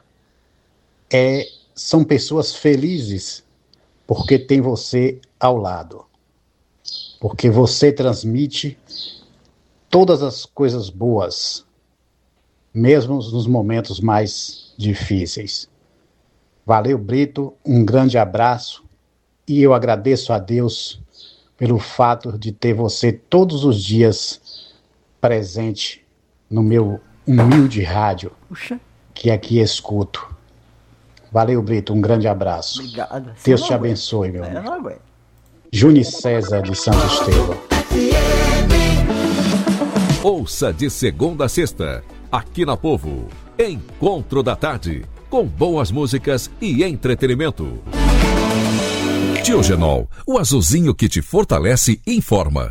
são pessoas felizes porque tem você ao lado. Porque você transmite todas as coisas boas, mesmo nos momentos mais difíceis. Valeu, Brito, um grande abraço e eu agradeço a Deus pelo fato de ter você todos os dias presente no meu humilde rádio. Puxa. Que aqui escuto. Valeu, Brito, um grande abraço. Obrigado. Deus te abençoe, meu amigo. Júnior César de Santo Estevão. Ouça de segunda a sexta, aqui na Povo, Encontro da Tarde, com boas músicas e entretenimento. Tiogenol, o azulzinho que te fortalece e informa.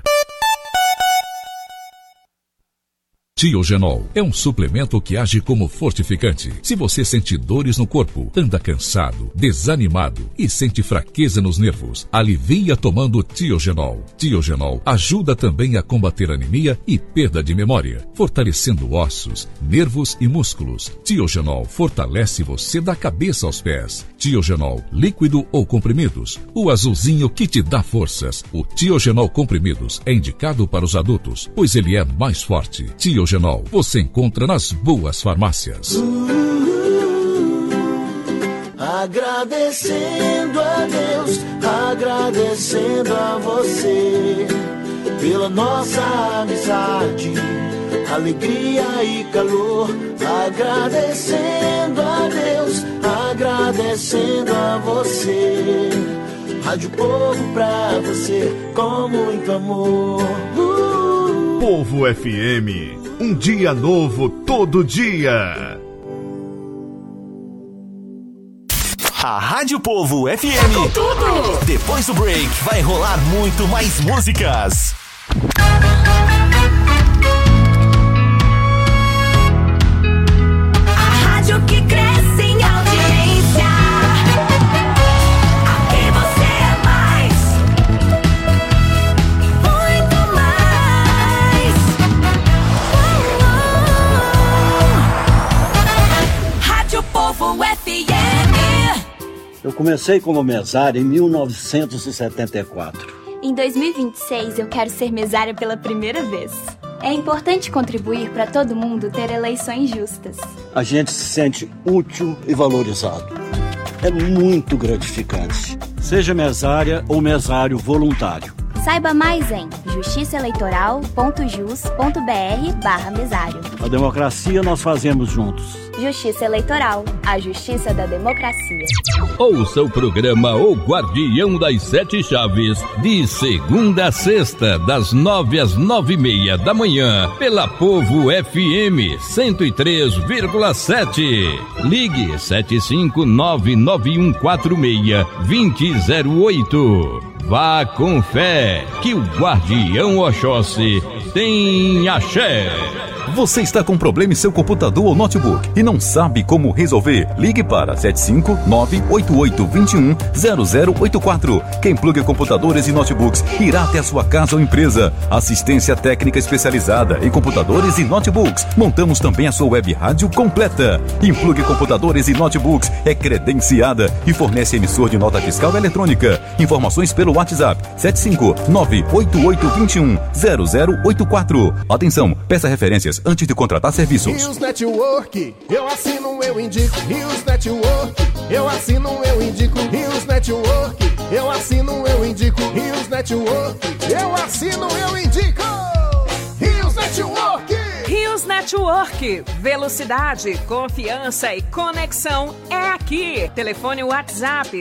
Tiogenol é um suplemento que age como fortificante. Se você sente dores no corpo, anda cansado, desanimado e sente fraqueza nos nervos, alivia tomando Tiogenol. Tiogenol ajuda também a combater anemia e perda de memória, fortalecendo ossos, nervos e músculos. Tiogenol fortalece você da cabeça aos pés. Tiogenol, líquido ou comprimidos, o azulzinho que te dá forças. O Tiogenol comprimidos é indicado para os adultos, pois ele é mais forte. Tiogenol você encontra nas boas farmácias. Agradecendo a Deus, agradecendo a você pela nossa amizade, alegria e calor. Agradecendo a Deus, agradecendo a você. Rádio Povo pra você com muito amor. Povo FM, um dia novo todo dia. A Rádio Povo FM. Com tudo. Depois do break vai rolar muito mais músicas. A rádio que cresce em audiência. Aqui você é mais. Muito mais. comecei como mesário em 1974. Em 2026, eu quero ser mesária pela primeira vez. É importante contribuir para todo mundo ter eleições justas. A gente se sente útil e valorizado. É muito gratificante. Seja mesária ou mesário voluntário. Saiba mais em justiçaeleitoral.jus.br/mesário. A democracia nós fazemos juntos. Justiça Eleitoral, a justiça da democracia. Ouça o programa O Guardião das Sete Chaves, de segunda a sexta, das 9 às 9h30 da manhã, pela Povo FM 103,7. Ligue 75991462008. Vá com fé, que o Guardião Oxóssi tem axé. Você está com problema em seu computador ou notebook e não sabe como resolver? Ligue para 75988210084. Quem pluga computadores e notebooks irá até a sua casa ou empresa. Assistência técnica especializada em computadores e notebooks. Montamos também a sua web rádio completa. Implugue computadores e notebooks é credenciada e fornece emissor de nota fiscal eletrônica. Informações pelo WhatsApp 75988210084. Atenção, peça referências antes de contratar serviços. Rios Network, eu assino, eu indico. Rios Network, eu assino, eu indico. Rios Network, eu assino, eu indico. Rios Network, eu assino, eu indico. Rios Network. Rios Network, velocidade, confiança e conexão é aqui. Telefone WhatsApp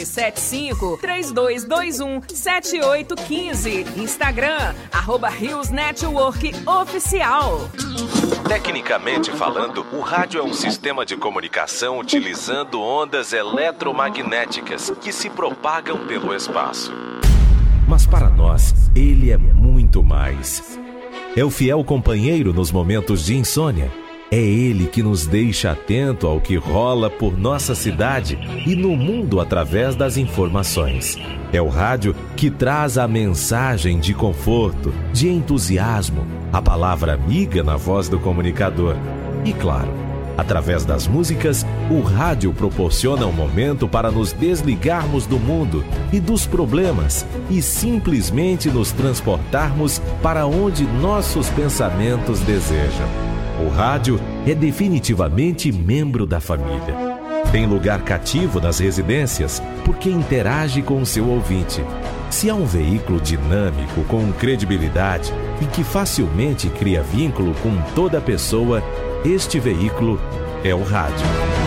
7532217815. Instagram @Rios Network Oficial. Tecnicamente falando, o rádio é um sistema de comunicação utilizando ondas eletromagnéticas que se propagam pelo espaço. Mas para nós, ele é muito mais. É o fiel companheiro nos momentos de insônia. É ele que nos deixa atento ao que rola por nossa cidade e no mundo através das informações. É o rádio que traz a mensagem de conforto, de entusiasmo, a palavra amiga na voz do comunicador. E claro, através das músicas, o rádio proporciona um momento para nos desligarmos do mundo e dos problemas e simplesmente nos transportarmos para onde nossos pensamentos desejam. O rádio é definitivamente membro da família. Tem lugar cativo nas residências porque interage com o seu ouvinte. Se há um veículo dinâmico, com credibilidade e que facilmente cria vínculo com toda pessoa, este veículo é o rádio.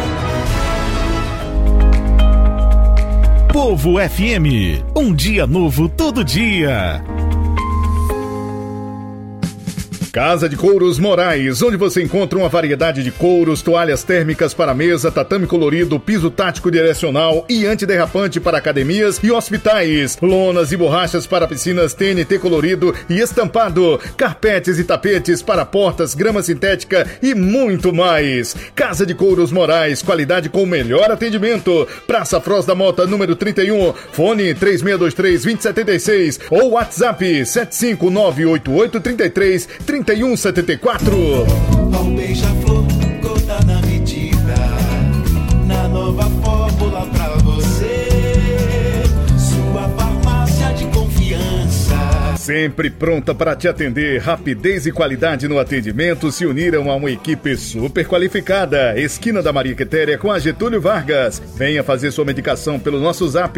Povo FM, um dia novo todo dia. Casa de Couros Moraes, onde você encontra uma variedade de couros, toalhas térmicas para mesa, tatame colorido, piso tático direcional e antiderrapante para academias e hospitais, lonas e borrachas para piscinas TNT colorido e estampado, carpetes e tapetes para portas, grama sintética e muito mais. Casa de Couros Moraes, qualidade com o melhor atendimento. Praça Froz da Mota, número 31, fone 3623-2076 ou WhatsApp 75988333174. Um beija-flor, gota na medida, na nova fórmula pra você, sua farmácia de confiança. Sempre pronta para te atender, rapidez e qualidade no atendimento se uniram a uma equipe super qualificada. Esquina da Maria Quitéria com a Getúlio Vargas. Venha fazer sua medicação pelo nosso zap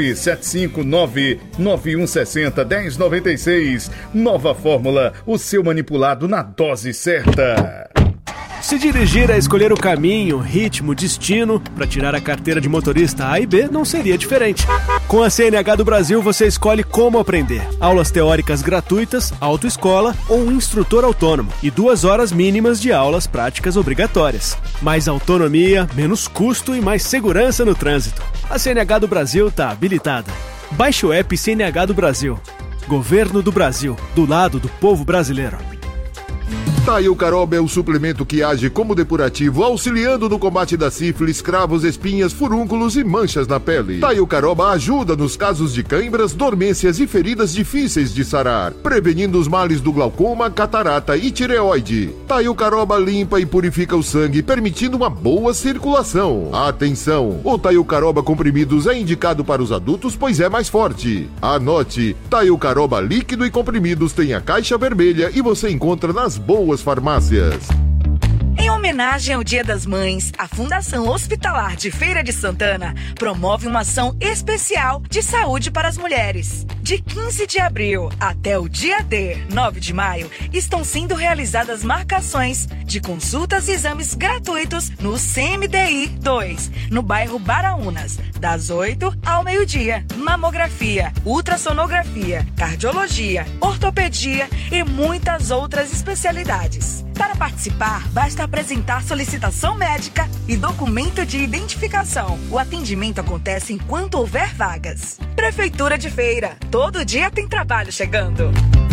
759-9160-1096. Nova fórmula, o seu manipulado na dose certa. Se dirigir é escolher o caminho, ritmo, destino para tirar a carteira de motorista A e B não seria diferente. Com a CNH do Brasil você escolhe como aprender. Aulas teóricas gratuitas, autoescola ou um instrutor autônomo e 2 horas mínimas de aulas práticas obrigatórias. Mais autonomia, menos custo e mais segurança no trânsito. A CNH do Brasil está habilitada. Baixe o app CNH do Brasil. Governo do Brasil, do lado do povo brasileiro. Taiocaroba é o suplemento que age como depurativo, auxiliando no combate da sífilis, cravos, espinhas, furúnculos e manchas na pele. Taiocaroba ajuda nos casos de cãibras, dormências e feridas difíceis de sarar, prevenindo os males do glaucoma, catarata e tireoide. Taiocaroba limpa e purifica o sangue, permitindo uma boa circulação. Atenção! O Taiocaroba comprimidos é indicado para os adultos, pois é mais forte. Anote: Taiocaroba líquido e comprimidos tem a caixa vermelha e você encontra nas boas farmácias. Em homenagem ao Dia das Mães, a Fundação Hospitalar de Feira de Santana promove uma ação especial de saúde para as mulheres. De 15 de abril até o dia D, 9 de maio, estão sendo realizadas marcações de consultas e exames gratuitos no CMDI 2, no bairro Baraunas, das 8 ao meio-dia. Mamografia, ultrassonografia, cardiologia, ortopedia e muitas outras especialidades. Para participar, basta apresentar solicitação médica e documento de identificação. O atendimento acontece enquanto houver vagas. Prefeitura de Feira, todo dia tem trabalho chegando.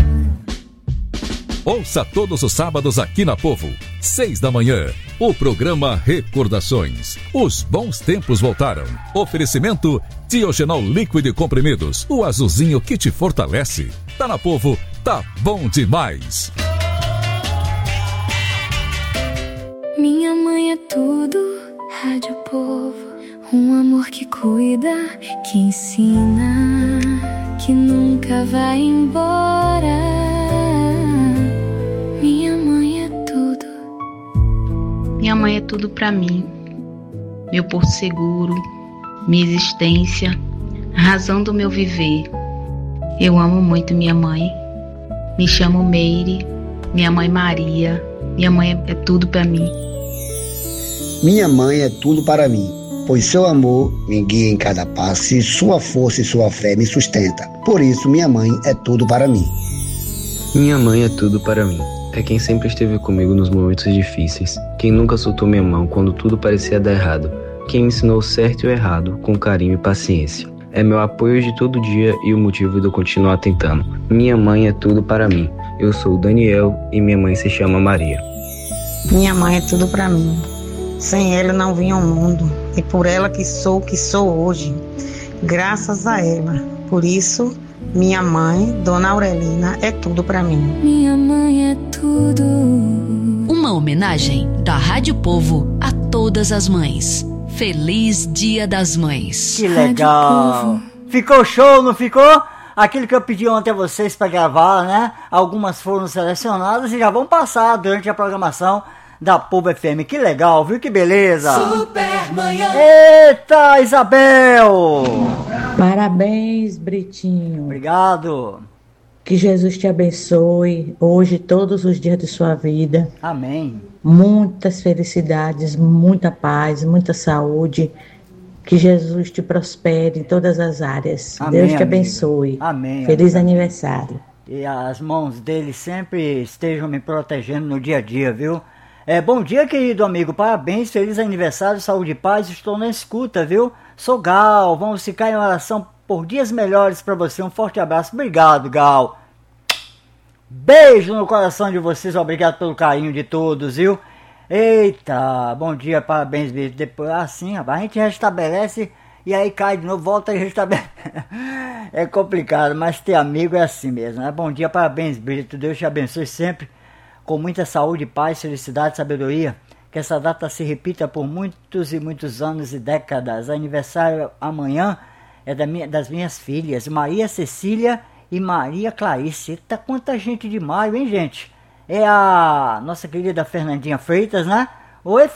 Ouça todos os sábados aqui na Povo, 6 da manhã, o programa Recordações. Os bons tempos voltaram. Oferecimento Tiogenol líquido e comprimidos, o azulzinho que te fortalece. Tá na Povo, tá bom demais. Minha mãe é tudo, Rádio Povo. Um amor que cuida, que ensina, que nunca vai embora. Minha mãe é tudo. Minha mãe é tudo pra mim. Meu porto seguro, minha existência, a razão do meu viver. Eu amo muito minha mãe. Me chamo Meire, minha mãe Maria. Minha mãe é tudo pra mim. Minha mãe é tudo para mim, pois seu amor me guia em cada passo e sua força e sua fé me sustenta. Por isso, minha mãe é tudo para mim. Minha mãe é tudo para mim. É quem sempre esteve comigo nos momentos difíceis. Quem nunca soltou minha mão quando tudo parecia dar errado. Quem me ensinou o certo e o errado com carinho e paciência. É meu apoio de todo dia e o motivo de eu continuar tentando. Minha mãe é tudo para mim. Eu sou o Daniel e minha mãe se chama Maria. Minha mãe é tudo para mim. Sem ela não vinha ao mundo. E por ela que sou o que sou hoje. Graças a ela. Por isso, minha mãe, Dona Aurelina, é tudo para mim. Minha mãe é tudo. Uma homenagem da Rádio Povo a todas as mães. Feliz Dia das Mães. Que legal. Ficou show, não ficou? Aquilo que eu pedi ontem a vocês para gravar, né? Algumas foram selecionadas e já vão passar durante a programação da Povo FM. Que legal, viu? Que beleza. Supermanhã. Eita, Isabel. Parabéns, Britinho. Obrigado. Que Jesus te abençoe hoje, todos os dias de sua vida. Amém. Muitas felicidades, muita paz, muita saúde. Que Jesus te prospere em todas as áreas. Amém, Deus te amigo. abençoe. Amém. Feliz amigo. aniversário. E as mãos dele sempre estejam me protegendo no dia a dia, viu? Bom dia, querido amigo. Parabéns, feliz aniversário, saúde e paz. Estou na escuta, viu? Sou Gal. Vamos ficar em oração por dias melhores para você. Um forte abraço. Obrigado, Gal. Beijo no coração de vocês. Obrigado pelo carinho de todos, viu? Eita, bom dia, parabéns, beijo. Depois, assim, a gente restabelece e aí cai de novo, volta e restabelece. É complicado, mas ter amigo é assim mesmo, né? Bom dia, parabéns, Brito. Deus te abençoe sempre com muita saúde, paz, felicidade, sabedoria. Que essa data se repita por muitos e muitos anos e décadas. Aniversário amanhã é das minhas filhas, Maria Cecília e Maria Clarice. Eita, quanta gente de maio, hein, gente? É a nossa querida Fernandinha Freitas, né? Oi,